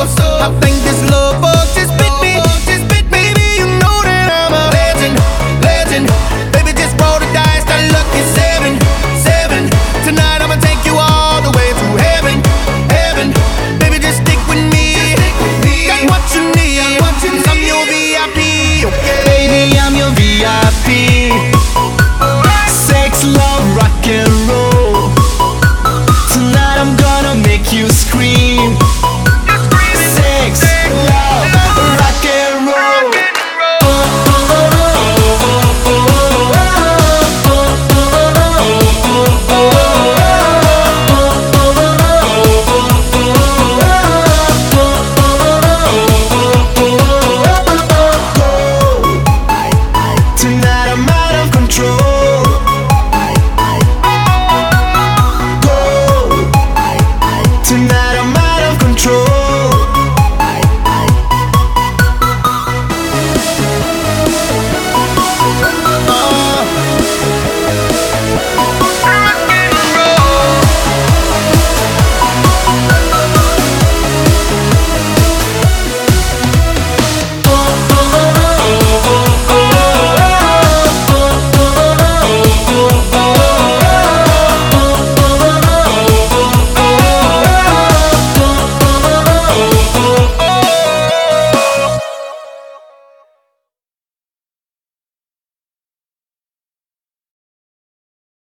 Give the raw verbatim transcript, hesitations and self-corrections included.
I think this love bug just bit me. Baby, you know that I'm a legend, legend. Baby, just roll the dice, that lucky seven, seven. Tonight I'ma take you all the way to heaven, heaven. Baby, just stick with me. Got what you need, cause I'm your V I P, okay? Baby, I'm your V I P. Sex, love, rock and roll. Tonight I'm gonna make you scream. Sex, love, rock and roll. Tonight I'm out of control. Go. Tonight